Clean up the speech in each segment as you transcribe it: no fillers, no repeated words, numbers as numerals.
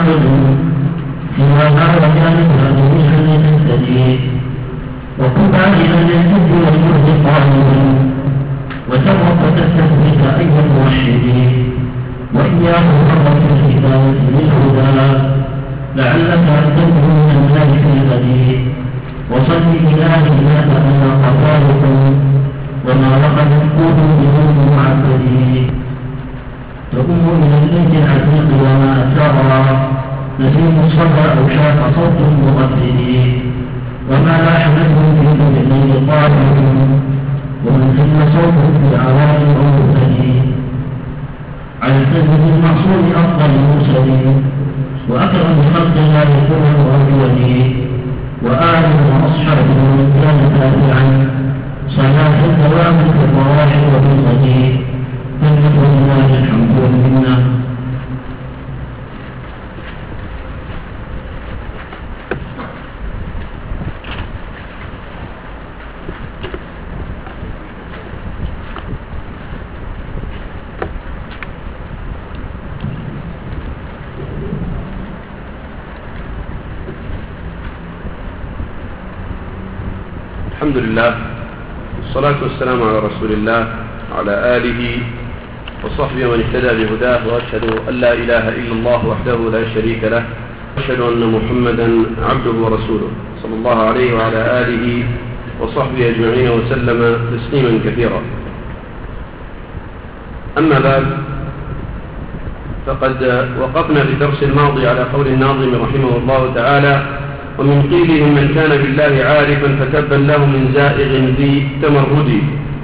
عبدوا سواها وجانبها بمحن تهتدي وكفى إذا للحب والجهد قائما وتوقف التثبيت أيها الموحدين وإياه مرة الكتابة للهدى لعلك أن تكون من ذلك الغدير وصل إلهي لا تأمن قضاءكم وما لقد تكون بدون معبدين تقوم من البيت العتيق وما أثارا نسيم الصدى أو شاق صوت مغفل وما لا حمده في الليل قائم ومن ثم صوت في عوالم عروبه على الكذب المعصوم أفضل المرسلين وأكرم خلق الله كله وأجوده وآله وأصحابه من كان تابعا صلاة الدوام في الرواحل وبالغدير فلنحمد الله الحمد والمنة. الحمد لله والصلاة والسلام على رسول الله وعلى آله وصحبه ومن اهتدى بهداه وأشهد أن لا إله إلا الله وحده لا شريك له وأشهد أن محمدا عبده ورسوله صلى الله عليه وعلى آله وصحبه أجمعين وسلم تسليما كثيرا. أما بعد فقد وقفنا في الدرس الماضي على قول الناظم رحمه الله تعالى: ومن قيلهم من كان بالله عارفا فتبا له من زائغ ذي تمرد.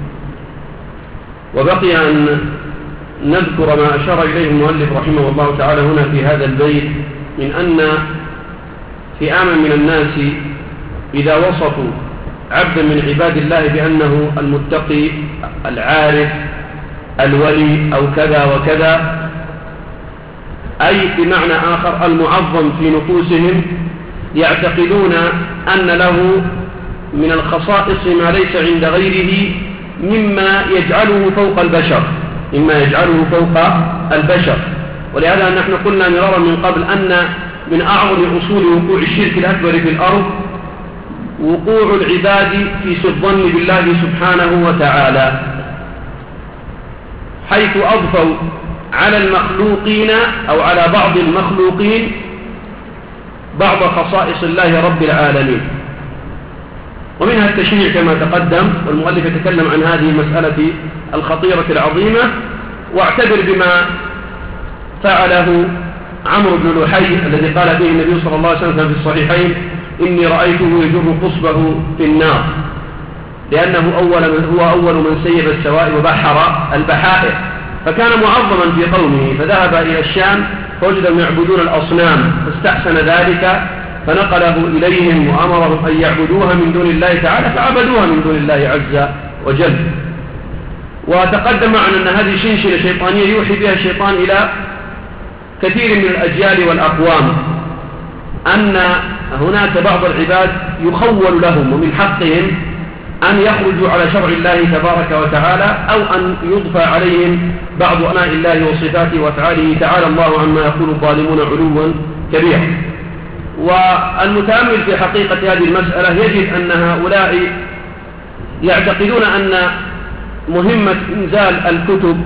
وبقي أن نذكر ما أشار إليه المؤلف رحمه الله تعالى هنا في هذا البيت من أن فئاما من الناس إذا وصفوا عبدا من عباد الله بأنه المتقي العارف الولي أو كذا وكذا، أي بمعنى آخر المعظم في نفوسهم، يعتقدون أن له من الخصائص ما ليس عند غيره مما يجعله فوق البشر. ولهذا نحن قلنا مرارا من قبل أن من أعظم أصول وقوع الشرك الأكبر في الأرض وقوع العباد في سوء الظن بالله سبحانه وتعالى، حيث أضفوا على المخلوقين أو على بعض المخلوقين بعض خصائص الله رب العالمين، ومنها التشريع كما تقدم، والمؤلف يتكلم عن هذه المسألة الخطيرة العظيمة، واعتبر بما فعله عمرو بن لحي الذي قال به النبي صلى الله عليه وسلم في الصحيحين: إني رأيته يجر قصبه في النار، لأنه هو أول من سيب السوائل وبحر البحائر، فكان معظما في قومه، فذهب إلى الشام فوجدهم يعبدون الأصنام فاستحسن ذلك فنقله إليهم وأمرهم أن يعبدوها من دون الله تعالى فعبدوها من دون الله عز وجل. وتقدم معنا أن هذه شنشنة شيطانية يوحي بها الشيطان إلى كثير من الأجيال والأقوام أن هناك بعض العباد يخول لهم ومن حقهم أن يخرجوا على شرع الله تبارك وتعالى، أو أن يضفى عليهم بعض أسماء الله وصفاته وأفعاله، تعالى الله عما يقول الظالمون علوا كبيرا. والمتأمل في حقيقة هذه المسألة يجد أن هؤلاء يعتقدون أن مهمة إنزال الكتب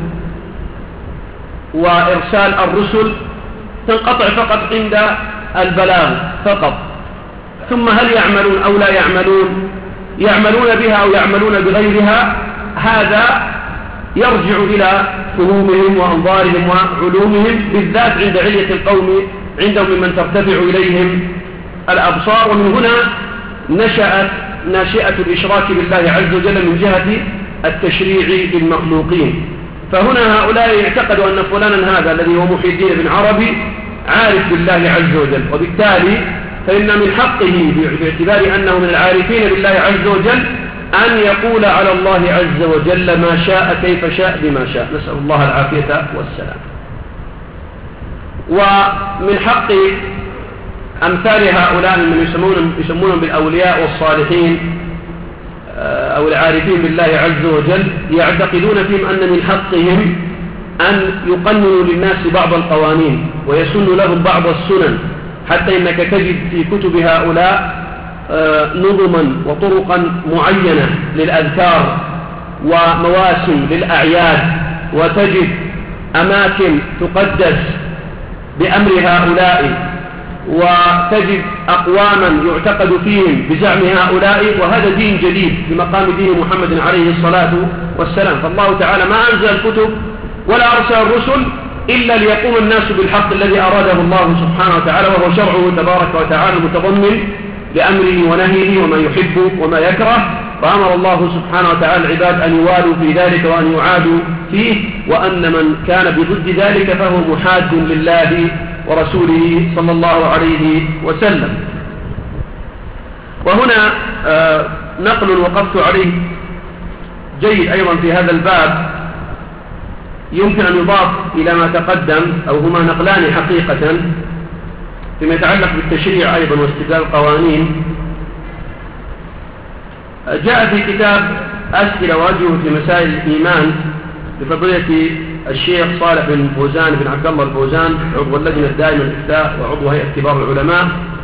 وإرسال الرسل تنقطع فقط عند البلاغ فقط، ثم هل يعملون أو لا يعملون بها أو يعملون بغيرها، هذا يرجع إلى فهومهم وأنظارهم وعلومهم، بالذات عند علية القوم عندهم ممن ترتفع إليهم الأبصار. ومن هنا نشأت ناشئة الإشراك بالله عز وجل من جهة التشريع بالمخلوقين. فهنا هؤلاء يعتقدوا أن فلانا هذا الذي هو محي الدين بن عربي عارف بالله عز وجل، وبالتالي فإن من حقه باعتبار أنه من العارفين بالله عز وجل أن يقول على الله عز وجل ما شاء كيف شاء بما شاء، نسأل الله العافية والسلام. ومن حق أمثال هؤلاء من يسمونهم بالأولياء والصالحين أو العارفين بالله عز وجل، يعتقدون فيهم أن من حقهم أن يقننوا للناس بعض القوانين ويسن لهم بعض السنن، حتى إنك تجد في كتب هؤلاء نظما وطرقا معينة للأذكار ومواسم للأعياد، وتجد أماكن تقدس بأمر هؤلاء، وتجد أقواما يعتقد فيهم بزعم هؤلاء، وهذا دين جديد بمقام دين محمد عليه الصلاة والسلام. فالله تعالى ما أنزل الكتب ولا أرسل الرسل إلا ليقوم الناس بالحق الذي أراده الله سبحانه وتعالى، وهو شرعه تبارك وتعالى المتضمن لأمره ونهيه وما يحب وما يكره. فأمر الله سبحانه وتعالى العباد أن يوالوا في ذلك وأن يعادوا فيه، وأن من كان بضد ذلك فهو محاد لله ورسوله صلى الله عليه وسلم. وهنا نقل وقفت عليه جيد أيضا في هذا الباب يمكن أن يضاف إلى ما تقدم، أو هما نقلان حقيقة فيما يتعلق بالتشريع أيضا واستدلال القوانين. جاء في كتاب أسئلة وأجوبة في مسائل الإيمان لفضيلة الشيخ صالح بن فوزان بن عبد الله الفوزان، عضو اللجنة الدائمة للإفتاء وعضو هيئة كبار العلماء.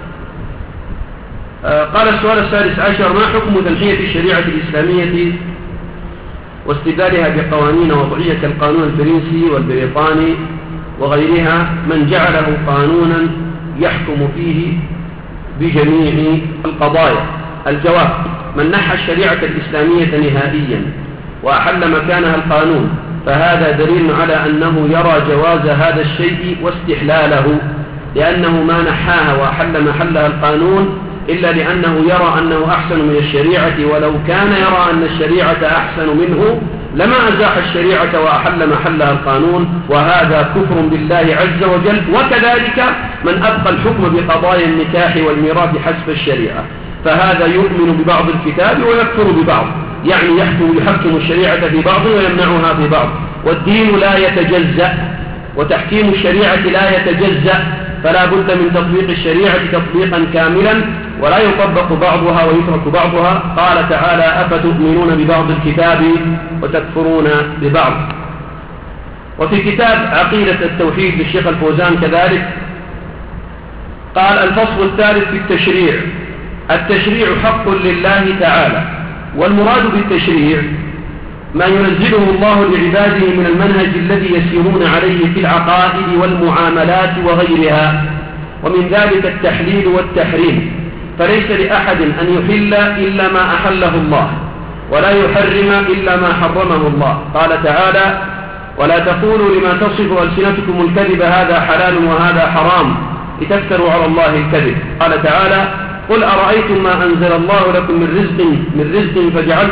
قال السؤال السادس عشر: ما حكم تنحية الشريعة الإسلامية واستدلالها بقوانين وضعية كالقانون الفرنسي والبريطاني وغيرها من جعله قانونا يحكم فيه بجميع القضايا؟ الجواب: من نحى الشريعة الإسلامية نهائيا وأحل مكانها القانون فهذا دليل على أنه يرى جواز هذا الشيء واستحلاله، لأنه ما نحاها وأحل محلها القانون إلا لأنه يرى أنه أحسن من الشريعة، ولو كان يرى أن الشريعة أحسن منه لما أزاح الشريعة وأحل محلها القانون، وهذا كفر بالله عز وجل. وكذلك من أبقى الحكم بقضايا النكاح والميراث حسب الشريعة فهذا يؤمن ببعض الكتاب ويكفر ببعض، يعني يحكم الشريعة في بعض ويمنعها في بعض. والدين لا يتجزأ وتحكيم الشريعة لا يتجزأ، فلا بد من تطبيق الشريعة تطبيقا كاملا، ولا يطبق بعضها ويترك بعضها. قال تعالى: أفتؤمنون ببعض الكتاب وتكفرون ببعض. وفي كتاب عقيدة التوحيد للشيخ الفوزان كذلك قال: الفصل الثالث في التشريع: التشريع حق لله تعالى، والمراد بالتشريع ما ينزله الله لعباده من المنهج الذي يسيرون عليه في العقائد والمعاملات وغيرها، ومن ذلك التحليل والتحريم، فليس لأحد أن يحل إلا ما أحله الله، ولا يحرم إلا ما حرمه الله. قال تعالى: ولا تقولوا لما تصف ألسنتكم الكذب هذا حلال وهذا حرام لتفتروا على الله الكذب. قال تعالى: قل أرأيتم ما أنزل الله لكم من رزق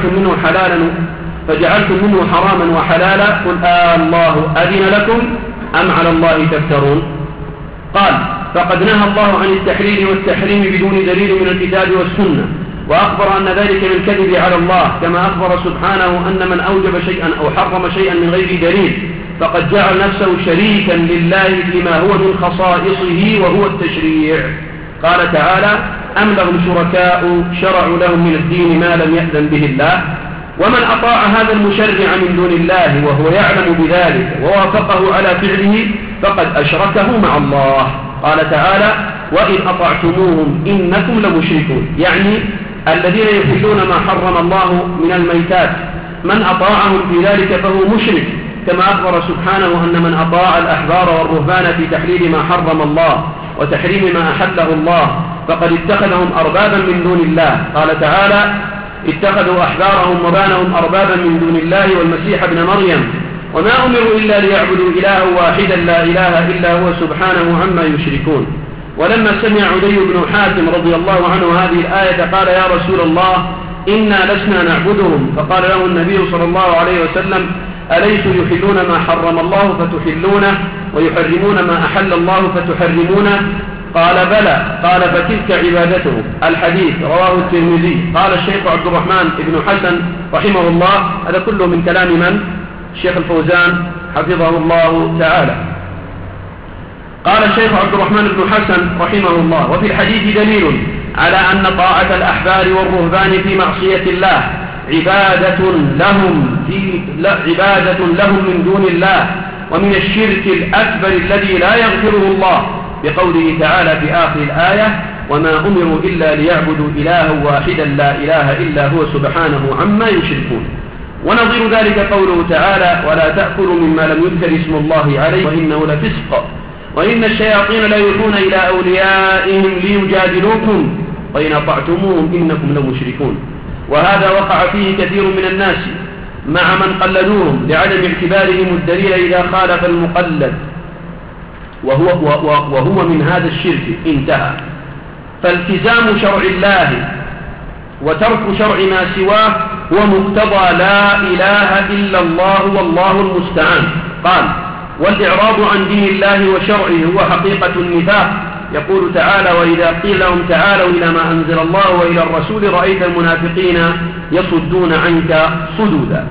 فجعلتم منه حراما وحلالا قل الله أذن لكم أم على الله تفترون. قال: فقد نهى الله عن التحليل والتحريم بدون دليل من الكتاب والسنة، وأخبر أن ذلك من الكذب على الله، كما أخبر سبحانه أن من أوجب شيئا أو حرم شيئا من غير دليل فقد جعل نفسه شريكا لله لما هو من خصائصه وهو التشريع. قال تعالى: أم لهم شركاء شرعوا لهم من الدين ما لم يأذن به الله. ومن أطاع هذا المشرع من دون الله وهو يعلم بذلك ووافقه على فعله فقد أشركه مع الله. قال تعالى: وإن أطعتموهم إنكم لمشركون، يعني الذين يحلون ما حرم الله من الميتات، من أطاعهم في ذلك فهو مشرك، كما أخبر سبحانه أن من أطاع الأحبار والرهبان في تحليل ما حرم الله وتحريم ما أحله الله فقد اتخذهم أربابا من دون الله. قال تعالى: اتخذوا أحبارهم وبانهم أربابا من دون الله والمسيح ابن مريم وما أمروا إلا ليعبدوا إلها واحدا لا إله إلا هو سبحانه عما يشركون. ولما سمع عدي بن حاتم رضي الله عنه هذه الآية قال: يا رسول الله إنا لسنا نعبدهم. فقال له النبي صلى الله عليه وسلم: أليسوا يحلون ما حرم الله فتحلونه ويحرمون ما أحل الله فتحرمونه؟ قال: بلى. قال: فتلك عبادته. الحديث رواه الترمذي. قال الشيخ عبد الرحمن بن حسن رحمه الله، هذا كله من كلام من؟ الشيخ الفوزان حفظه الله تعالى. قال الشيخ عبد الرحمن بن حسن رحمه الله: وفي الحديث دليل على أن طاعة الأحبار والرهبان في معصية الله عبادة لهم من دون الله، ومن الشرك الأكبر الذي لا يغفره الله بقوله تعالى في آخر الآية وما أمروا إلا ليعبدوا إلها واحدا لا إله إلا هو سبحانه عما يشركون. ونظير ذلك قوله تعالى ولا تأكلوا مما لم يذكر اسم الله عليه وإنه لفسق وإن الشياطين ليوحون إلى أوليائهم ليجادلوكم وإن أطعتموهم إنكم لمشركون. وهذا وقع فيه كثير من الناس مع من قلدوهم لعدم اعتبارهم الدليل إذا خالف المقلد وهو من هذا الشرك انتهى. فالتزام شرع الله وترك شرع ما سواه هو مقتضى لا إله إلا الله والله المستعان. قال والإعراض عن دين الله وشرعه هو حقيقة النفاق. يقول تعالى وإذا قيل لهم تعالوا إلى ما أنزل الله وإلى الرسول رأيت المنافقين يصدون عنك صدودا.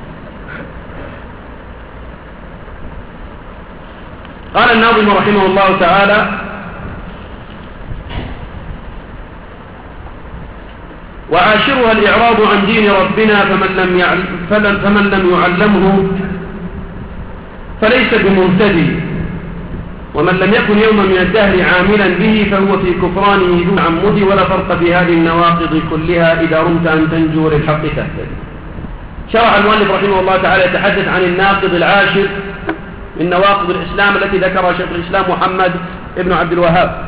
قال الناظم رحمه الله تعالى وعاشرها الإعراض عن دين ربنا فمن لم يعلمه فليس بمهتدي ومن لم يكن يوما من الدهر عاملا به فهو في كفرانه دون عمد ولا فرق في هذه النواقض كلها إذا رمت أن تنجو للحق تهتدي. شرح المؤلف رحمه الله تعالى يتحدث عن الناقض العاشر من نواقض الإسلام التي ذكرها شيخ الإسلام محمد ابن عبد الوهاب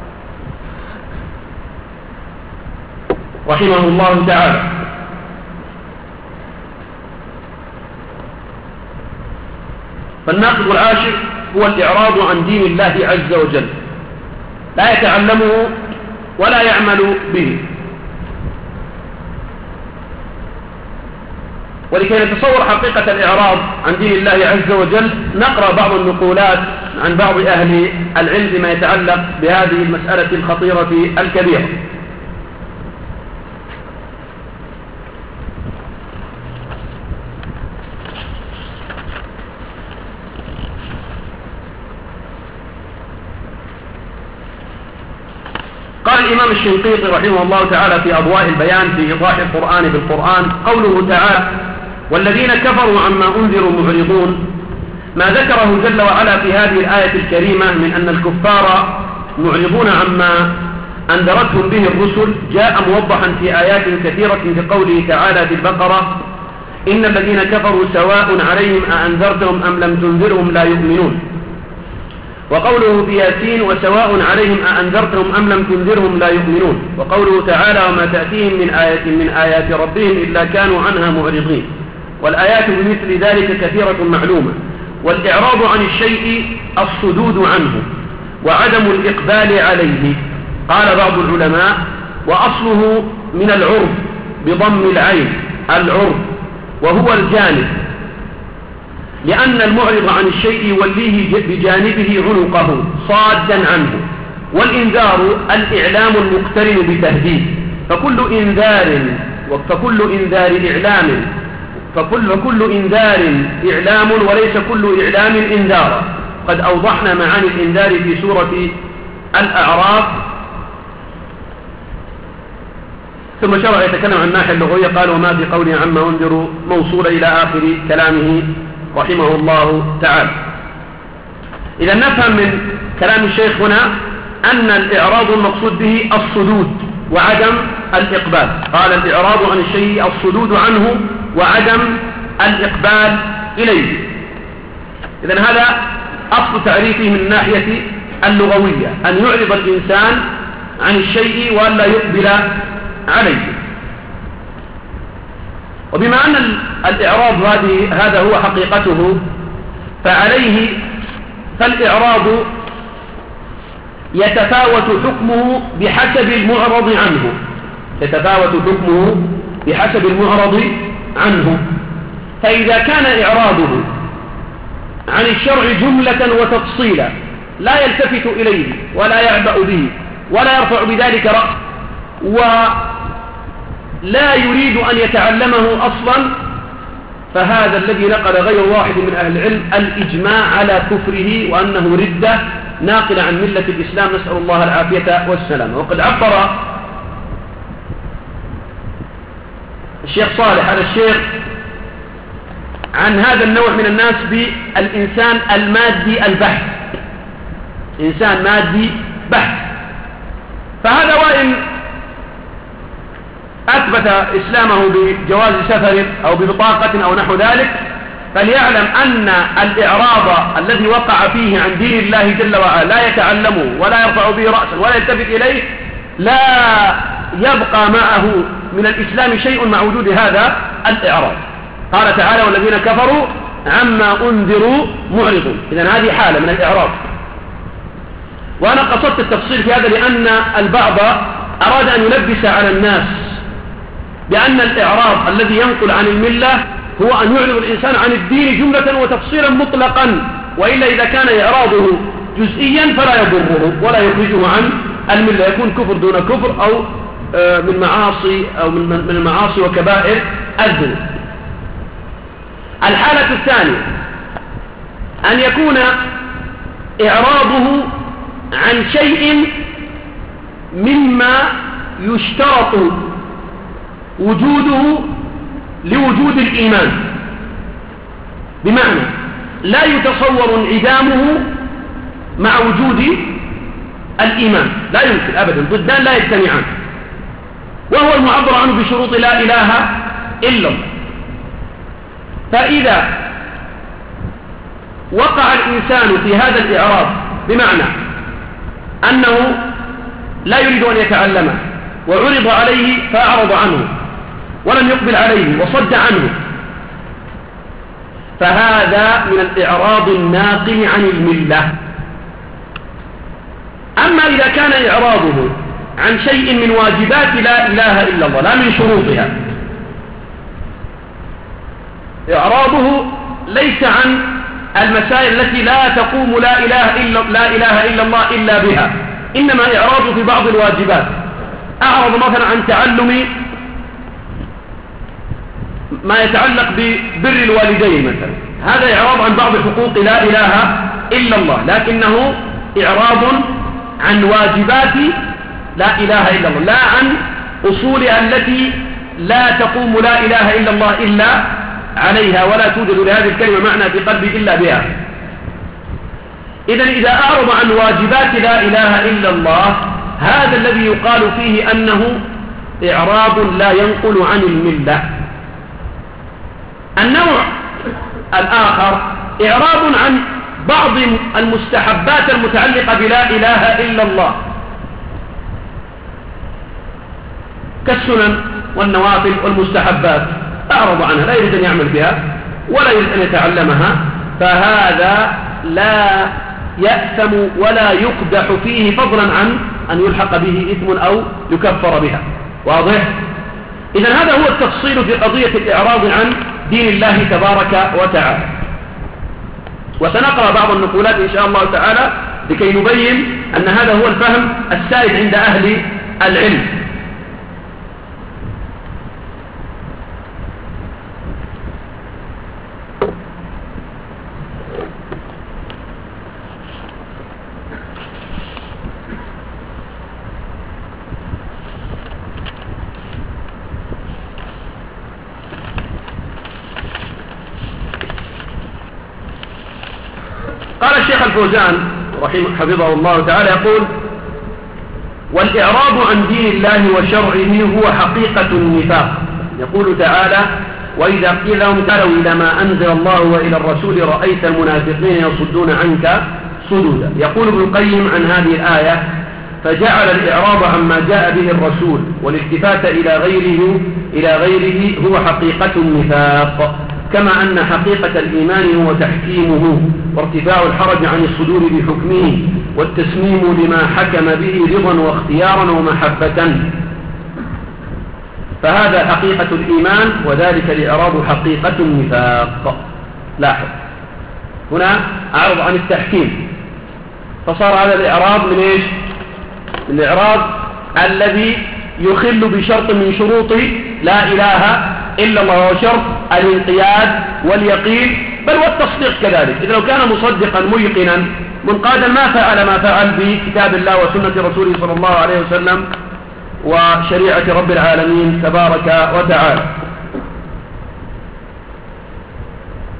رحمه الله تعالى. فالناقض العاشر هو الإعراض عن دين الله عز وجل لا يتعلمه ولا يعمل به. ولكي نتصور حقيقة الإعراض عن دين الله عز وجل نقرأ بعض النقولات عن بعض أهل العلم بما يتعلق بهذه المسألة الخطيرة الكبيرة. قال الإمام الشنقيطي رحمه الله تعالى في أضواء البيان في إيضاح القرآن بالقرآن قوله تعالى والذين كفروا عما أنذروا معرضون. ما ذكره جل وعلا في هذه الآية الكريمة من أن الكفار معرضون عما أنذرتهم به الرسل جاء موضحا في آيات كثيرة كقوله تعالى في البقرة إن الذين كفروا سواء عليهم أأنذرتهم أم لم تنذرهم لا يؤمنون. وقوله في ياسين وسواء عليهم أأنذرتهم أم لم تنذرهم لا يؤمنون. وقوله تعالى وما تأتيهم من آية من آيات ربهم إلا كانوا عنها معرضين. والآيات بمثل ذلك كثيرة معلومة. والإعراض عن الشيء الصدود عنه وعدم الإقبال عليه. قال بعض العلماء وأصله من العرض بضم العين العرض وهو الجانب لأن المعرض عن الشيء يوليه بجانبه عنقه صادا عنه. والإنذار الإعلام المقترن بتهديد فكل إنذار إعلام وليس كل إعلام إنذارا. قد أوضحنا معاني الإنذار في سورة الأعراف. ثم شرع يتكلم عن الناحية اللغوية قال وما في قوله عما أنذروا موصولة إلى آخر كلامه رحمه الله تعالى. إذا نفهم من كلام الشيخ هنا أن الإعراض المقصود به الصدود وعدم الإقبال. قال الإعراض عن الشيء الصدود عنه وعدم الإقبال إليه. إذن هذا أصل تعريفه من الناحية اللغوية أن يعرض الإنسان عن الشيء وأن لا يقبل عليه. وبما أن الإعراض هذا هو حقيقته فالإعراض يتفاوت حكمه بحسب المعرض عنه. فإذا كان إعراضه عن الشرع جملة وتفصيلا لا يلتفت إليه ولا يعبأ به ولا يرفع بذلك رأس ولا يريد أن يتعلمه أصلا فهذا الذي نقل غير واحد من أهل العلم الإجماع على كفره وأنه ردة ناقل عن ملة الإسلام نسأل الله العافية والسلام. وقد عبر الشيخ صالح هذا الشيخ عن هذا النوع من الناس بالإنسان المادي البحت، إنسان مادي بحت. فهذا وإن أثبت إسلامه بجواز سفر أو ببطاقة أو نحو ذلك، فليعلم أن الإعراض الذي وقع فيه عن دين الله جل وعلا لا يتعلمه ولا يرفع به رأسا ولا يلتفت إليه، لا يبقى معه من الإسلام شيء مع وجود هذا الإعراض. قال تعالى: والذين كفروا عما أنذروا معرضون. إذن هذه حالة من الإعراض. وأنا قصدت التفصيل في هذا لأن البعض أراد أن يلبس على الناس بأن الإعراض الذي ينقل عن الملة هو أن يعرض الإنسان عن الدين جملة وتفصيلا مطلقا، وإلا إذا كان إعراضه جزئيا فلا يضره ولا يخرجه عن الملة، يكون كفر دون كفر أو من معاصي أو من المعاصي وكبائر الذنوب. الحالة الثانية أن يكون إعراضه عن شيء مما يشترط وجوده لوجود الإيمان، بمعنى لا يتصور انعدامه مع وجود الإيمان، لا يمكن أبدا، ضدان لا يجتمعان، وهو المعبر عنه بشروط لا إله إلا الله. فإذا وقع الإنسان في هذا الإعراض بمعنى أنه لا يريد أن يتعلمه وعرض عليه فأعرض عنه ولم يقبل عليه وصد عنه، فهذا من الإعراض الناقل عن الملة. أما إذا كان إعراضه عن شيء من واجبات لا إله إلا الله لا من شروطها، إعراضه ليس عن المسائل التي لا تقوم لا إله إلا الله إلا بها، إنما إعراضه في بعض الواجبات. أعرض مثلا عن تعلم ما يتعلق ببر الوالدين مثلا، هذا إعراض عن بعض حقوق لا إله إلا الله، لكنه إعراض عن واجبات لا إله إلا الله، لا عن أصولها التي لا تقوم لا إله إلا الله إلا عليها، ولا توجد لهذه الكلمة معنى في قلبي إلا بها. إذن إذا أعرض عن واجبات لا إله إلا الله، هذا الذي يقال فيه أنه إعراض لا ينقل عن الملة. النوع الآخر إعراض عن بعض المستحبات المتعلقة بلا إله إلا الله كالسنن والنوافل والمستحبات، أعرض عنها، لا يريد أن يعمل بها ولا يريد أن يتعلمها، فهذا لا يأثم ولا يقدح فيه فضلا عن أن يلحق به إثم أو يكفر بها. واضح؟ إذن هذا هو التفصيل في قضية الإعراض عن دين الله تبارك وتعالى. وسنقرأ بعض النقولات إن شاء الله تعالى لكي نبين أن هذا هو الفهم السائد عند أهل العلم. قال الشيخ الفوزان حفظه الله تعالى يقول: والإعراض عن دين الله وشرعه هو حقيقة النفاق. يقول تعالى: وإذا قيل لهم تعالوا إلى ما أنزل الله وإلى الرسول رأيت المنافقين يصدون عنك صدودا. يقول ابن القيم عن هذه الآية: فجعل الإعراض عما جاء به الرسول والالتفات إلى غيره هو حقيقة النفاق، كما أن حقيقة الإيمان هو تحكيمه وارتفاع الحرج عن الصدور بحكمه والتسليم لما حكم به رضا واختيارا ومحبة، فهذا حقيقة الإيمان وذلك الإعراض حقيقة النفاق. لاحظ هنا أعرض عن التحكيم، فصار هذا الإعراض من إيش؟ من الإعراض الذي يخل بشرط من شروط لا إله إلا الله، وهو شرط الانقياد واليقين بل والتصديق كذلك. إذا لو كان مصدقا ميقنا منقادا ما فعل بكتاب الله وسنة رسوله صلى الله عليه وسلم وشريعة رب العالمين تبارك وتعالى.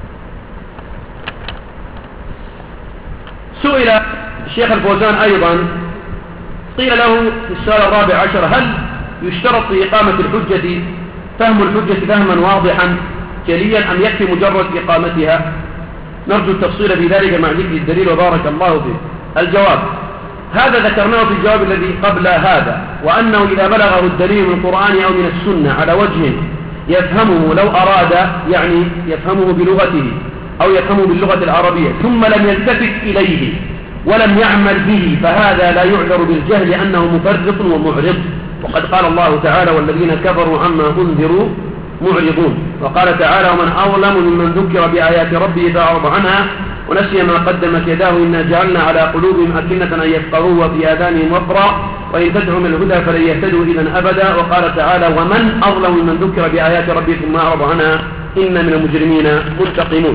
الشيخ الفوزان أيضا قيل له في السؤال الرابع عشر: هل يشترط في إقامة الحجة فهم الحجة فهما واضحا جليا أم يكفي مجرد إقامتها؟ نرجو التفصيل في ذلك مع ذكر الدليل وبارك الله فيه. الجواب: هذا ذكرناه في الجواب الذي قبل هذا، وأنه إذا بلغه الدليل من القرآن أو من السنة على وجه يفهمه لو أراد، يعني يفهمه بلغته أو يفهمه باللغة العربية، ثم لم يلتفت إليه ولم يعمل به، فهذا لا يعذر بالجهل أنه مفرط ومعرض. وقد قال الله تعالى: والذين كفروا عما أنذروا معرضون. وقال تعالى: ومن أظلم ممن ذكر بآيات ربه فأعرض عنها ونسي ما قدمت يداه إنا جعلنا على قلوبهم أكنة أن يفقهوا وفي آذانهم وقرا وإن تدعوا من الهدى فلن يهتدوا إذا أبدا. وقال تعالى: ومن أظلم ممن ذكر بآيات ربه ثم أعرض عنها إن من المجرمين منتقمون.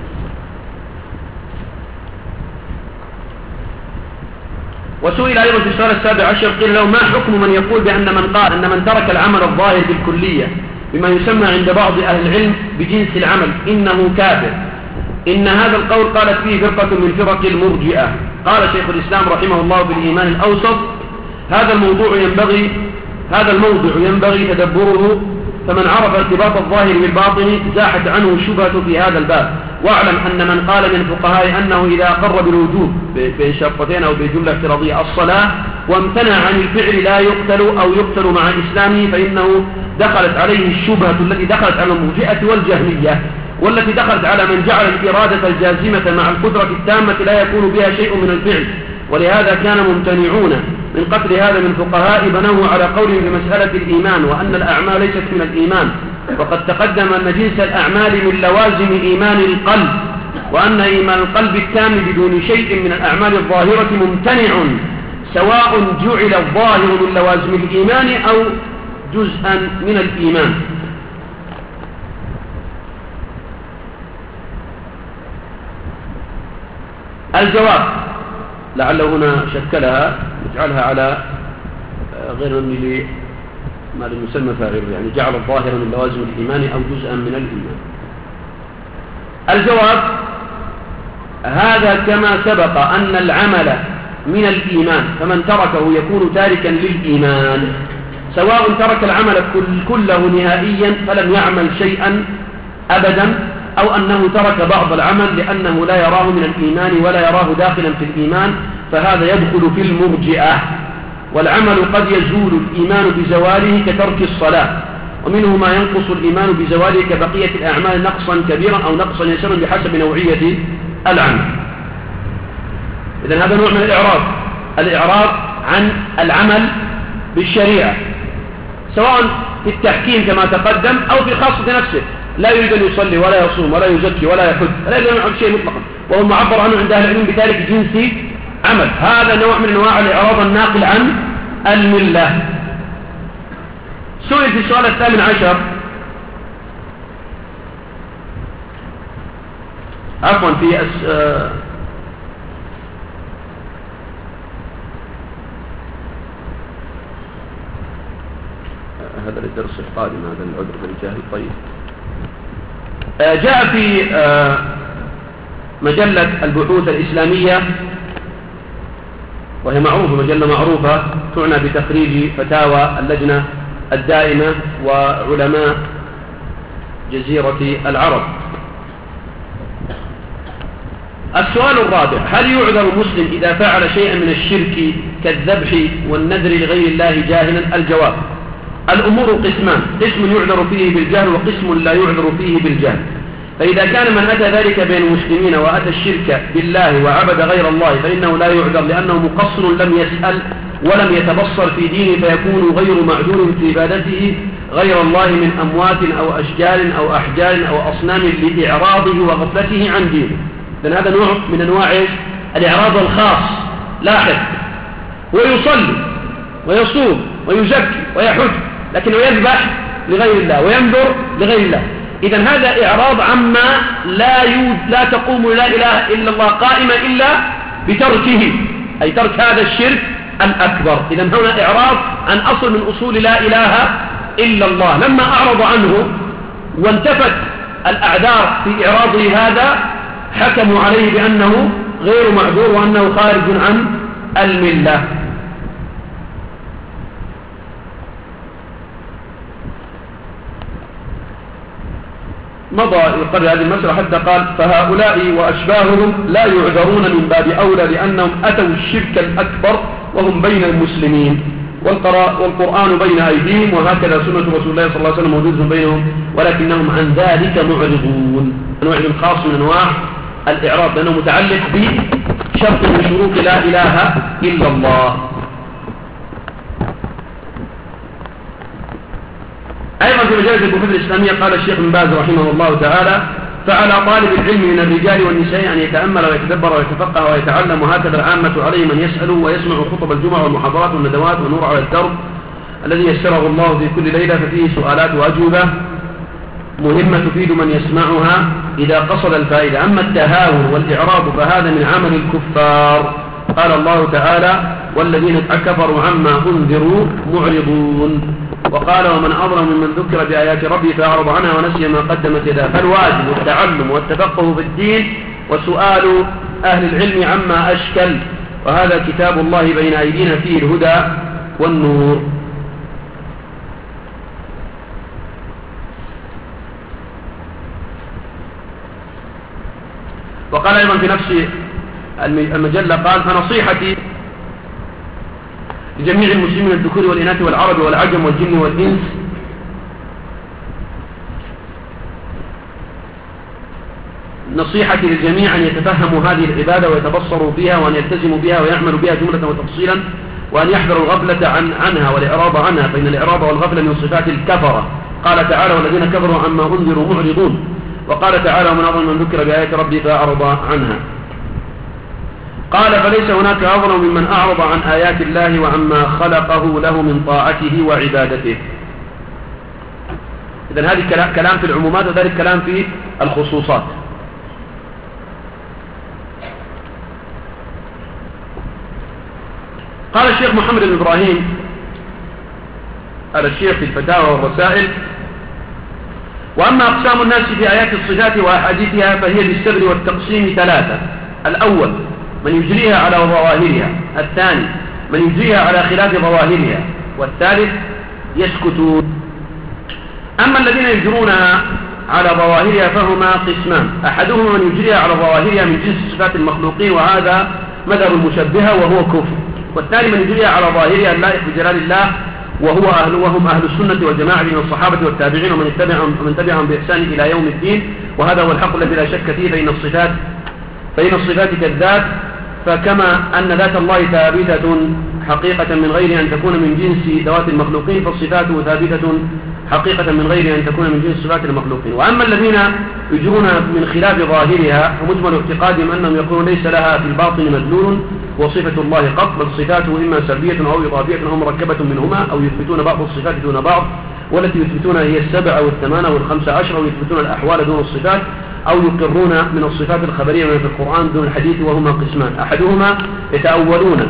وسئل أيضا في السؤال السابع عشر قيل له: ما حكم من يقول بأن من قال أن من ترك العمل الظاهر بالكلية بما يسمى عند بعض أهل العلم بجنس العمل إنه كافر؟ إن هذا القول قالت فيه فرقة من فرق المرجئة. قال شيخ الإسلام رحمه الله في الإيمان الأوسط: هذا الموضوع ينبغي تدبره، فمن عرف ارتباط الظاهر بالباطن زاحت عنه الشبهة في هذا الباب. واعلم أن من قال من الفقهاء أنه إذا أقر بالوجوب بين شرطتين أو بجملة افتراضية الصلاة وامتنع عن الفعل لا يقتل أو يقتل مع إسلامه، فإنه دخلت عليه الشبهة التي دخلت على المرجئة والجهمية، والتي دخلت على من جعل الإرادة الجازمة مع القدرة التامة لا يكون بها شيء من الفعل. ولهذا كان ممتنعون من قتل هذا من فقهاء بنوه على قولهم بمسألة الإيمان وأن الأعمال ليست من الإيمان. وقد تقدم أن جنس الأعمال من لوازم إيمان القلب، وأن إيمان القلب التام بدون شيء من الأعمال الظاهرة ممتنع، سواء جعل الظاهر من لوازم الإيمان أو جزءا من الإيمان. الجواب لعله هنا شكلها نجعلها على غير ما للمسمى فاعل، يعني جعل الظاهر من لوازم الإيمان أو جزءا من الإيمان. الجواب: هذا كما سبق أن العمل من الإيمان، فمن تركه يكون تاركا للإيمان، سواء ترك العمل كله نهائيا فلم يعمل شيئا أبدا، أو أنه ترك بعض العمل لأنه لا يراه من الإيمان ولا يراه داخلا في الإيمان، فهذا يدخل في المرجئة. والعمل قد يزول الإيمان بزواله كترك الصلاة، ومنه ما ينقص الإيمان بزواله كبقية الأعمال نقصا كبيرا أو نقصا يسيرا بحسب نوعية العمل. إذن هذا نوع من الإعراض عن العمل بالشريعة، سواء في التحكيم كما تقدم أو في خاصة نفسه، لا يريد أن يصلي ولا يصوم ولا يزكي ولا يحج ولا يريد أن يعمل شيء مطلقا، وهو معبر عنه عند أهل العلم بتارك جنس عمل. هذا نوع من أنواع الإعراض الناقل عن الملة. سئل في السؤال الثامن عشر في هذا الدرس القادم، هذا العذر بالجهل. طيب، جاء في مجلة البحوث الإسلامية، وهي معروفة، مجلة معروفة تعنى بتخريج فتاوى اللجنة الدائمة وعلماء جزيرة العرب. السؤال الرابع: هل يعذر المسلم إذا فعل شيئا من الشرك كالذبح والنذر لغير الله جاهلا؟ الجواب: الأمور قسمان، قسم يعذر فيه بالجهل وقسم لا يعذر فيه بالجهل. فإذا كان من أتى ذلك بين المسلمين وأتى الشرك بالله وعبد غير الله فإنه لا يعذر، لأنه مقصر لم يسأل ولم يتبصر في دينه، فيكون غير معذور في عبادته غير الله من أموات أو أشجار أو أحجار أو أصنام لإعراضه وغفلته عن دينه. لأن هذا نوع من أنواع الإعراض الخاص. لاحظ، ويصلي ويصوم ويزكي ويحج، لكنه يذبح لغير الله وينذر لغير الله. إذن هذا إعراض عما لا تقوم لا إله إلا الله قائمة إلا بتركه، أي ترك هذا الشرك الأكبر. إذن هنا إعراض عن أصل من أصول لا إله إلا الله. لما أعرض عنه وانتفت الأعذار في إعراضه هذا حكموا عليه بأنه غير معذور وأنه خارج عن الملة. مضى يقرر هذه المسألة حتى قال فهؤلاء وأشباههم لا يعذرون من باب أولى لأنهم أتوا الشرك الأكبر وهم بين المسلمين والقرآن بين أيديهم، وهكذا سنة رسول الله صلى الله عليه وسلم موجود بينهم، ولكنهم عن ذلك معرضون. نوع خاص من أنواع الإعراض لأنه متعلق بشرط من شروط لا إله إلا الله. أيضا في مجالس الكفر الإسلامية قال الشيخ بن باز رحمه الله تعالى فعلى طالب العلم من الرجال والنساء أن يتأمل ويتدبر ويتفقه ويتعلم، وهكذا العامة عليه من يسأل ويسمع خطب الجمعة والمحاضرات والندوات والنور على الدرب الذي يسره الله في كل ليلة، ففيه سؤالات وأجوبة مهمة تفيد من يسمعها إذا قصد الفائدة. أما التهاون والإعراض فهذا من عمل الكفار. قال الله تعالى والذين كفروا عما أنذروا معرضون. وقال ومن أظلم ممن ذكر بآيات ربه فأعرض عنها ونسي ما قدمت يداه. فالواجب التعلم والتفقه في الدين وسؤال أهل العلم عما أشكل، وهذا كتاب الله بين أيدينا فيه الهدى والنور. وقال أيضا في نفس المجلة قال فنصيحتي لجميع المسلمين الذكور والإناث والعرب والعجم والجن والإنس نصيحتي للجميع أن يتفهموا هذه العبادة ويتبصروا بها وأن يلتزموا بها ويعملوا بها جملة وتفصيلا، وأن يحذروا الغفلة عنها والإعراض عنها، فإن الإعراض والغفلة من صفات الكفرة. قال تعالى والذين كفروا عما أنذروا معرضون. وقال تعالى ومن أظلم من ذكر بآيات ربه فأعرض عنها. قال فليس هناك أظلم ممن أعرض عن آيات الله وعما خلقه له من طاعته وعبادته. إذن هذه كلام في العمومات وذلك كلام في الخصوصات. قال الشيخ محمد بن إبراهيم الشيخ في الفتاوى والرسائل وأما أقسام الناس في آيات الصفات وأحاديثها فهي بالسبر والتقسيم ثلاثة: الأول من يجريها على ظواهرها، الثاني من يجريها على خلاف ظواهرها، والثالث يسكتون. أما الذين يجرونها على ظواهرها فهما قسمان: أحدهما من يجريها على ظواهرها من جنس صفات المخلوقين وهذا مذهب المشبهة وهو كفر، والثاني من يجريها على ظاهرها اللائق بجلال الله وهم أهل السنة والجماعة من الصحابة والتابعين ومن تبعهم بإحسان إلى يوم الدين، وهذا هو الحق الذي لا شك فيه. فإن الصفات كالذات، فكما أن ذات الله ثابتة حقيقة من غير أن تكون من جنس ذوات المخلوقين، فالصفات ثابتة حقيقة من غير أن تكون من جنس صفات المخلوقين. وأما الذين يجرون من خلاف ظاهرها فمجمل اعتقادهم أنهم يقولون ليس لها في الباطن مدلول وصفة الله قط، بل صفاته إما سلبية أو إضافية أو مركبة منهما، أو يثبتون بعض الصفات دون بعض، والتي يثبتونها هي 7 و8 و15، أو يثبتون الأحوال دون الصفات، أو يقرون من الصفات الخبرية من في القرآن دون الحديث، وهما قسمان: أحدهما يتأولونها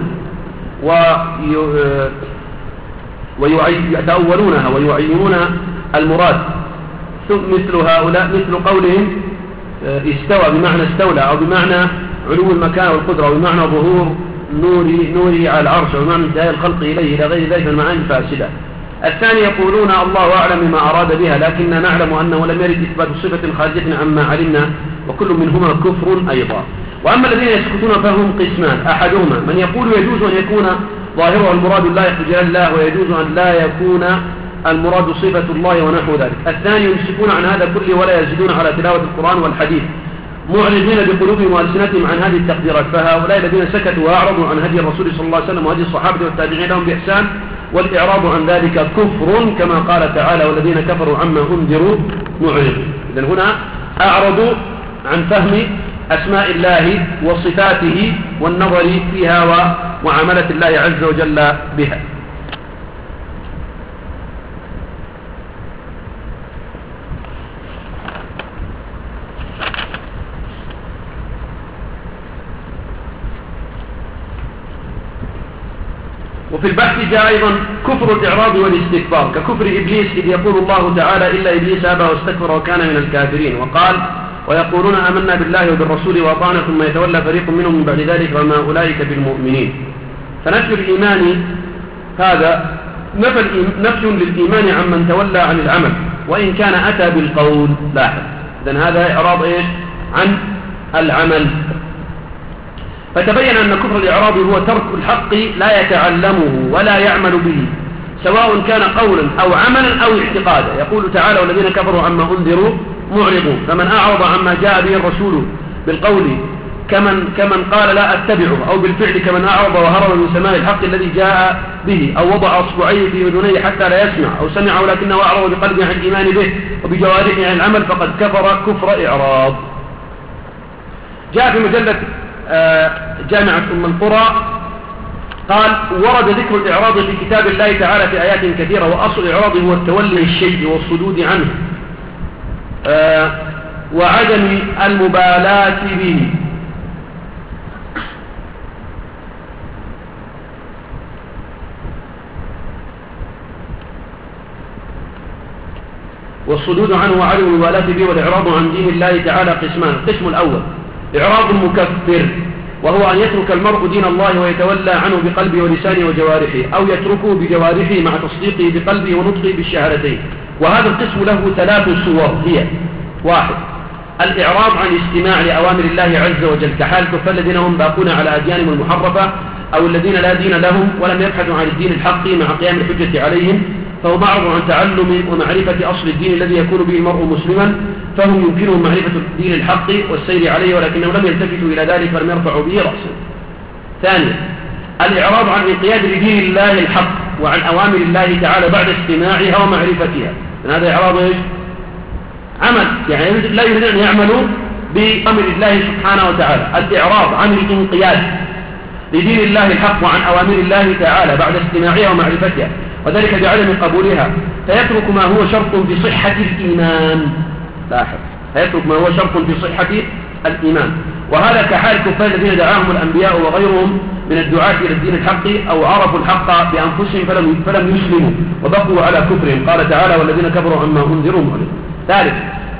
ويعينون المراد، مثل هؤلاء مثل قولهم استوى بمعنى استولى، أو بمعنى علو المكان والقدرة، أو بمعنى ظهور نوره على العرش، أو بمعنى انتهاء الخلق إليه إلى غير ذلك من المعاني الفاسدة. الثاني يقولون الله أعلم بما أراد بها، لكننا نعلم أنه لم يرد إثبات صفة خارجة عما علمنا، وكل منهما كفر أيضا. وأما الذين يسكتون فهم قسمان: أحدهما من يقول يجوز أن يكون ظاهره المراد الله بجلال الله، ويجوز أن لا يكون المراد صفة الله ونحو ذلك. الثاني يمسكون عن هذا كله ولا يزيدون على تلاوة القرآن والحديث، معرضين بقلوبهم وألسنتهم عن هذه التقديرات. فهؤلاء الذين سكتوا وأعرضوا عن هدي الرسول صلى الله عليه وسلم وهدي الصحابة والتابعين لهم بإحسان، والإعراض عن ذلك كفر، كما قال تعالى والذين كفروا عما أنذروا معرضون. إذن هنا أعرضوا عن فهم أسماء الله وصفاته والنظر فيها ومعاملة الله عز وجل بها. وفي البحث جاء أيضا كفر الإعراض والاستكبار ككفر إبليس، إذ يقول الله تعالى إلا إبليس أبى واستكبر وكان من الكافرين. وقال ويقولون آمنا بالله وبالرسول وأطعنا ثم يتولى فريق منهم من بعد ذلك وما أولئك بالمؤمنين. فنفي الإيمان هذا نفي للإيمان عمن تولى عن العمل وإن كان أتى بالقول. لاحظ إذن هذا إعراض إيش؟ عن العمل. فتبين أن كفر الإعراض هو ترك الحق لا يتعلمه ولا يعمل به سواء كان قولا أو عملا أو اعتقادا. يقول تعالى والذين كفروا عما أنذروا معرضون. فمن أعرض عما جاء به الرسول بالقول كمن قال لا أتبعه، أو بالفعل كمن أعرض وهرب من سماع الحق الذي جاء به، أو وضع أصبعيه في أذنيه حتى لا يسمع، أو سمع ولكنه أعرض بقلبه عن الإيمان به وبجوارحه عن العمل فقد كفر كفر إعراض. جاء في مجلة جامعة أم القرى قال ورد ذكر الإعراض في كتاب الله تعالى في آيات كثيرة، وأصل الإعراض هو التولي الشيء والصدود عنه وعدم المبالاة به. والصدود عنه وعدم المبالاة به والإعراض عن دين الله تعالى قسمان. القسم الأول إعراض مكفر، وهو أن يترك المرء دين الله ويتولى عنه بقلبه ولسانه وجوارحه، أو يتركه بجوارحه مع تصديقه بقلبه ونطقه بالشهادتين. وهذا القسم له 3 صور هي: 1 الإعراض عن استماع لأوامر الله عز وجل كحال كفار الذين هم باقون على أديانهم المحرفة، أو الذين لا دين لهم ولم يبحثوا عن الدين الحق مع قيام الحجة عليهم، فهو معرض عن تعلم ومعرفة أصل الدين الذي يكون به المرء مسلما، فهم يمكنهم معرفة الدين الحق والسير عليه ولكنهم لم يلتفتوا إلى ذلك ولم يرفعوا به رأسا. 2 الإعراض عن الانقياد لدين الله الحق وعن أوامر الله تعالى بعد استماعها ومعرفتها. هذا إعراض إيش؟ عمل، يعني لا يريد أن يعملوا بأمر الله سبحانه وتعالى. الإعراض عن الانقياد لدين الله الحق وعن أوامر الله تعالى بعد استماعها ومعرفتها، وذلك بعدم قبولها، فيترك ما هو شرط في صحة الإيمان. لاحظ، فيترك ما هو شرط في صحة الإيمان. وهذا كحال كفار الذين دعاهم الأنبياء وغيرهم من الدعاة إلى الدين الحق أو عرفوا الحق بأنفسهم فلم يسلموا وبقوا على كفرهم. قال تعالى والذين كفروا عما أنذروا معرضون. 3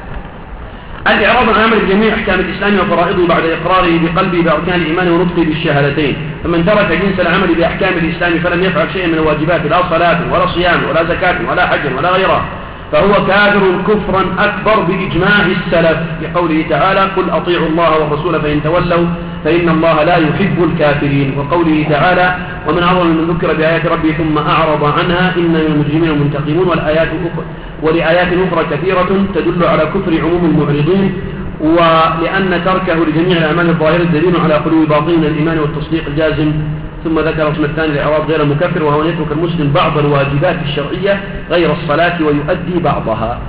الإعراض عن عمل جميع أحكام الإسلام وفرائضه بعد إقراره بقلبه بأركان الإيمان ونطقه بالشهادتين. فمن ترك جنس العمل بأحكام الإسلام فلم يفعل شيئا من الواجبات، لا صلاة ولا صيام ولا زكاة ولا حج ولا غيرها، فهو كافر كفرا أكبر بإجماع السلف، لقوله تعالى قل أطيعوا الله والرسول فإن تولوا فإن الله لا يحب الكافرين، وقوله تعالى ومن أعظم من ذكر بآيات ربه ثم أعرض عنها إن من المجرمين منتقمون. ولآيات أخرى كثيرة تدل على كفر عموم المعرضين، ولأن تركه لجميع الأعمال الظاهرة دليل على قلوب باطن من الإيمان والتصديق الجازم. ثم ذكر الرقم الثاني لإعراض غير المكفر، وهو أن يترك المسلم بعض الواجبات الشرعية غير الصلاة ويؤدي بعضها.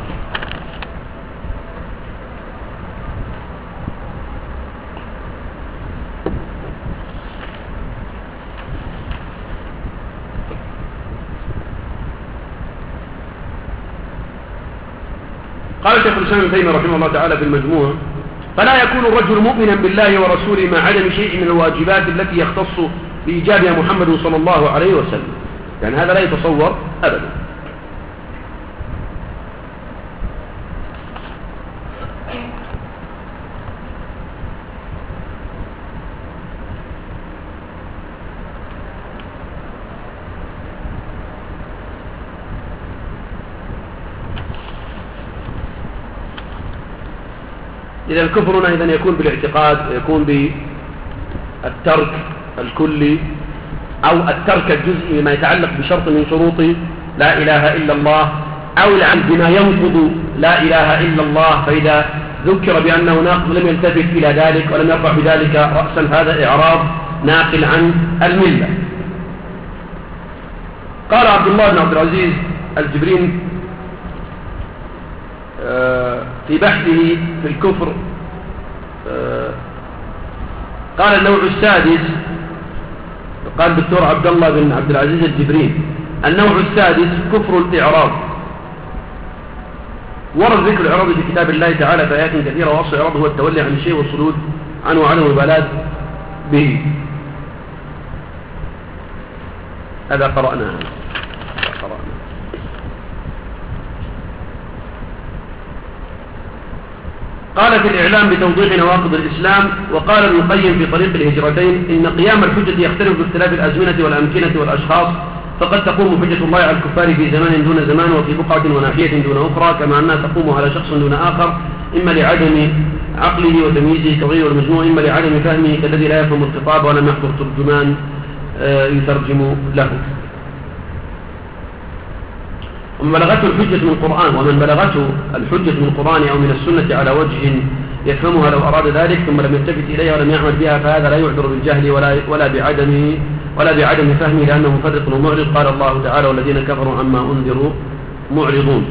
قال شيخ الإسلام ابن تيمية رحمه الله تعالى في المجموع فلا يكون الرجل مؤمنا بالله ورسوله مع عدم شيء من الواجبات التي يختص بإيجابها محمد صلى الله عليه وسلم، يعني هذا لا يتصور أبدا. إذا الكفر هنا إذن يكون بالاعتقاد، يكون بالترك الكلي أو الترك الجزئي ما يتعلق بشرط من شروط لا إله إلا الله، أو العمل بما ينقض لا إله إلا الله، فإذا ذكر بأنه ناقض لم يلتفت إلى ذلك ولم يرفع بذلك رأسا، هذا إعراض ناقل عن الملة. قال عبد الله بن عبد العزيز الجبرين في بحثه في الكفر قال النوع السادس، قال الدكتور عبد الله بن عبد العزيز الجبرين النوع السادس كفر الإعراض. ورد ذكر الإعراض في كتاب الله تعالى في آيات كثيرة، وأصل الإعراض هو التولي عن الشيء والصدود عنه وعدم البلاغ به. هذا قرأناه. قال في الإعلام بتوضيح نواقض الإسلام. وقال ابن القيم في طريق الهجرتين إن قيام الحجة يختلف باختلاف الأزمنة والأمكنة والأشخاص، فقد تقوم حجة الله على الكفار في زمان دون زمان وفي بقعة وناحية دون أخرى، كما أنها تقوم على شخص دون آخر، إما لعدم عقله وتمييزه كغير المجموع، إما لعدم فهمه كالذي لا يفهم الخطاب ولم يحضر ترجمان يترجم له. ومن بلغته الحجة من القرآن أو من السنة على وجه يفهمها لو أراد ذلك ثم لم يلتفت إليها ولم يعمل بها، فهذا لا يعذر بالجهل ولا بعدم فهمه، لأنه مفرط ومعرض. قال الله تعالى: والذين كفروا عما أنذروا معرضون.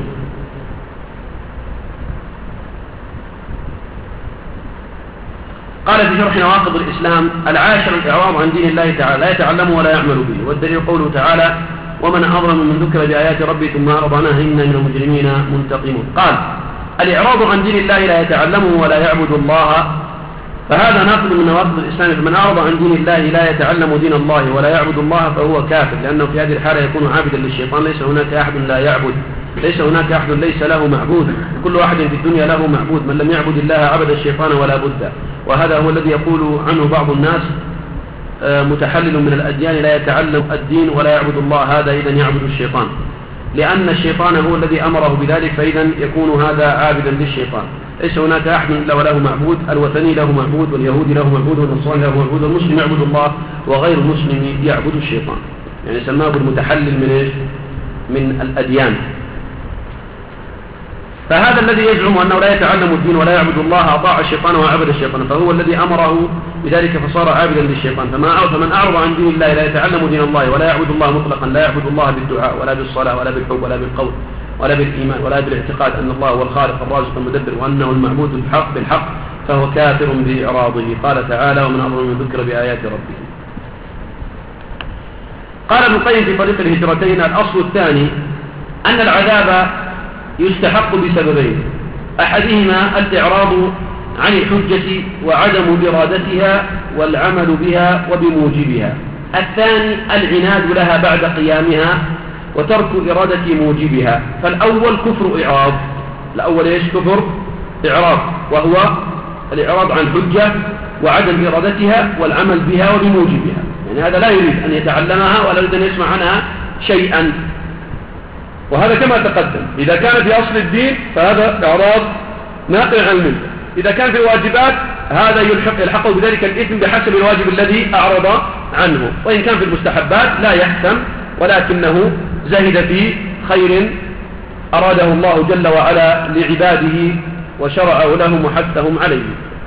قال في شرح نواقض الإسلام: العاشر الإعراض عن دين الله تعالى، لا يتعلم ولا يعمل به. والدليل قوله تعالى: ومن أظلم من ذكر بآيات ربه ثم أعرض عنها إنا من المجرمين منتقمون. قال: الإعراض عن دين الله لا يتعلمه ولا يعبد الله، فهذا ناقض من نواقض الإسلام. فمن أعرض عن دين الله لا يتعلم دين الله ولا يعبد الله فهو كافر، لأنه في هذه الحالة يكون عابدا للشيطان. ليس هناك أحد لا يعبد، ليس هناك أحد ليس له معبود، كل واحد في الدنيا له معبود. من لم يعبد الله عبد الشيطان ولا بد. وهذا هو الذي يقول عنه بعض الناس: متحلل من الأديان لا يتعلم الدين ولا يعبد الله، هذا إذن يعبد الشيطان، لأن الشيطان هو الذي أمره بذلك، فإذا يكون هذا عابدا للشيطان. ليس هناك أحد إلا وله معبود، الوثني له معبود، واليهودي له معبود، والنصراني له معبود، والمسلم يعبد الله وغير المسلم يعبد الشيطان. يعني سماه المتحلل من الأديان. فهذا الذي يزعم أنه لا يتعلم الدين ولا يعبد الله أطاع الشيطان وعبد الشيطان، فهو الذي أمره بذلك فصار عابدا للشيطان. فمن أعرض عن دين الله لا يتعلم دين الله ولا يعبد الله مطلقا، لا يعبد الله بالدعاء ولا بالصلاة ولا بالحب ولا بالقول ولا بالإيمان ولا بالاعتقاد أن الله هو الخالق الرازق المدبر وأنه المعبود بالحق، فهو كافر بإعراضه. قال تعالى: ومن أظلم من ذكر بآيات ربه. قال ابن القيم في طريق الهجرتين: الأصل الثاني أن العذاب يستحق بسببين: أحدهما الإعراض عن الحجة وعدم إرادتها والعمل بها وبموجبها، الثاني العناد لها بعد قيامها وترك إرادة موجبها. فالأول كفر إعراض، الأول إيش؟ كفر إعراض، وهو الإعراض عن حجة وعدم إرادتها والعمل بها وبموجبها. يعني هذا لا يريد أن يتعلمها ولا يريد أن يسمع عنها شيئا، وهذا كما تقدم. إذا كان في أصل الدين فهذا إعراض ناقل عن الملة، إذا كان في الواجبات هذا يلحقه بذلك الإثم بحسب الواجب الذي أعرض عنه. وإن كان في المستحبات لا يحسن، ولكنه زهد في خير أراده الله جل وعلا لعباده وشرعه لهم وحثهم عليه.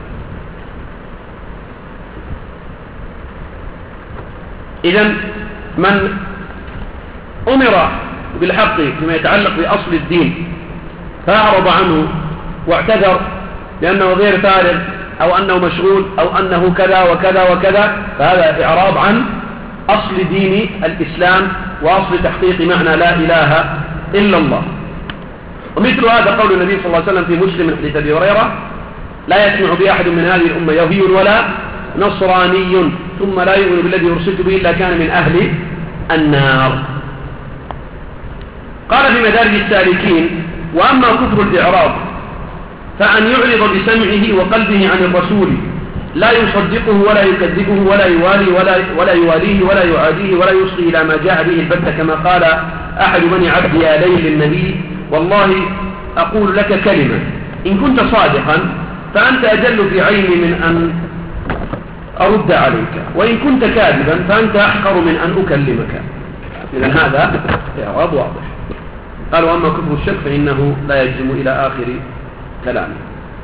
إذن من أمر بالحق فيما يتعلق بأصل الدين فأعرض عنه واعتذر لأنه غير فارغ أو أنه مشغول أو أنه كذا وكذا وكذا، فهذا إعراض عن أصل دين الإسلام وأصل تحقيق معنى لا إله إلا الله. ومثل هذا قول النبي صلى الله عليه وسلم في مسلم من حديث أبي هريرة: لا يسمع بأحد من هذه الأمة يهودي ولا نصراني ثم لا يؤمن بالذي أرسلت به إلا كان من أهل النار. قال في مدارج السالكين: وأما كفر الإعراض فأن يعرض بسمعه وقلبه عن الرسول لا يصدقه ولا يكذبه ولا يواليه ولا يعاديه ولا يصغي إلى ما جاء به البتة، كما قال أحد بني عبد يالين للنبي: والله أقول لك كلمة إن كنت صادقا فأنت أجل في عيني من أن أرد عليك، وإن كنت كاذبا فأنت أحقر من أن أكلمك. إذن هذا إعراض واضح. قال: وأما كفر الشك فإنه لا يجزم إلى آخر كلامه.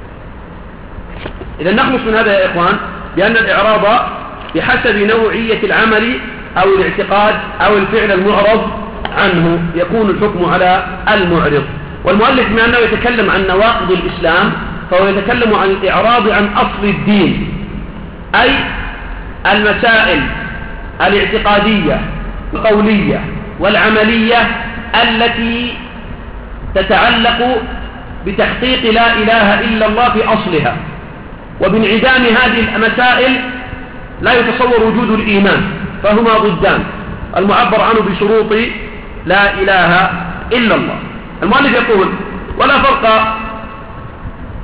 إذن نخلص من هذا يا إخوان بأن الإعراض بحسب نوعية العمل أو الاعتقاد أو الفعل المعرض عنه يكون الحكم على المعرض. والمؤلف بما أنه يتكلم عن نواقض الإسلام فهو يتكلم عن الإعراض عن أصل الدين، أي المسائل الاعتقادية القولية والعملية التي تتعلق بتحقيق لا إله إلا الله في أصلها، وبانعدام هذه المسائل لا يتصور وجود الإيمان، فهما ضدان المعبر عنه بشروط لا إله إلا الله. المؤلف يقول: ولا فرق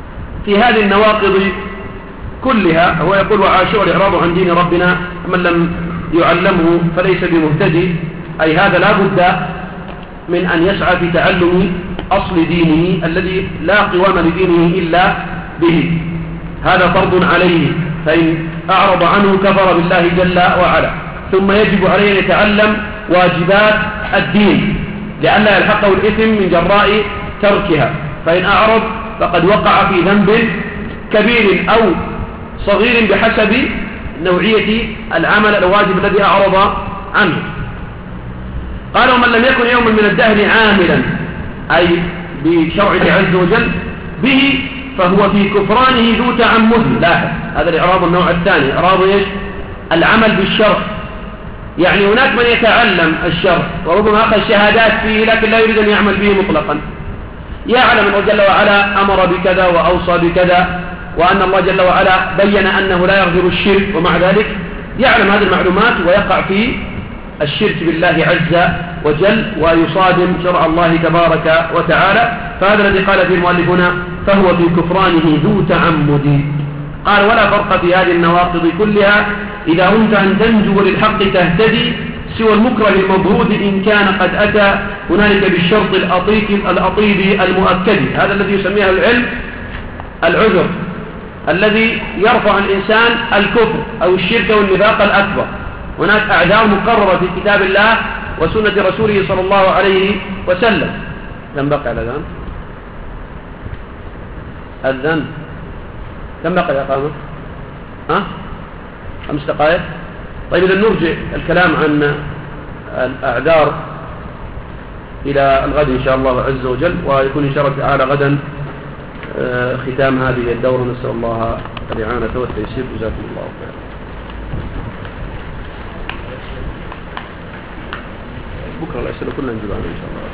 في هذه النواقض كلها. هو يقول وعاشوا الإعراض عن دين ربنا من لم يعلمه فليس بمهتدي، أي هذا لا بد من أن يسعى في تعلم أصل دينه الذي لا قوام لدينه إلا به، هذا فرض عليه، فإن أعرض عنه كفر بالله جل وعلا. ثم يجب عليه أن يتعلم واجبات الدين لئلا يلحقه الإثم من جراء تركها، فإن أعرض فقد وقع في ذنب كبير أو صغير بحسب نوعية العمل الواجب الذي أعرض عنه. قال ومن لم يكن يوما من الدهر عاملا أي بشرعه عز وجل به فهو في كفرانه ذو تعمد. لاحظ هذا الإعراض النوع الثاني، إعراض إيش؟ العمل بالشرع. يعني هناك من يتعلم الشرع وربما أخذ شهادات فيه لكن لا يريد أن يعمل به مطلقا، يعلم أنه جل وعلا أمر بكذا وأوصى بكذا وأن الله جل وعلا بين أنه لا يغفر الشرك، ومع ذلك يعلم هذه المعلومات ويقع في الشرك بالله عز وجل ويصادم شرع الله تبارك وتعالى. فهذا الذي قال فيه المؤلف هنا فهو في كفرانه ذو تعمد. قال ولا فرق في هذه النواقض كلها إذا أنت أن تنجو للحق تهتدي سوى المكره المبهود إن كان قد أتى هنالك بالشرط الأطيب المؤكد. هذا الذي يسميه العلم العذر الذي يرفع الإنسان الكفر أو الشرك والنفاق الأكبر. هناك أعذار مقررة في كتاب الله وسنة رسوله صلى الله عليه وسلم. كم بقي على الأذان؟ الذن كم بقي يا قامة؟ 5 دقائق. طيب إذا نرجع الكلام عن الأعذار إلى الغد إن شاء الله عز وجل، ويكون إن شاء الله تعالى غدا ختام هذه الدورة. نسأل الله الإعانة والتيسير. جزاكم الله خيرا. بكرة الأسئلة كلها نجيب عنها إن شاء الله.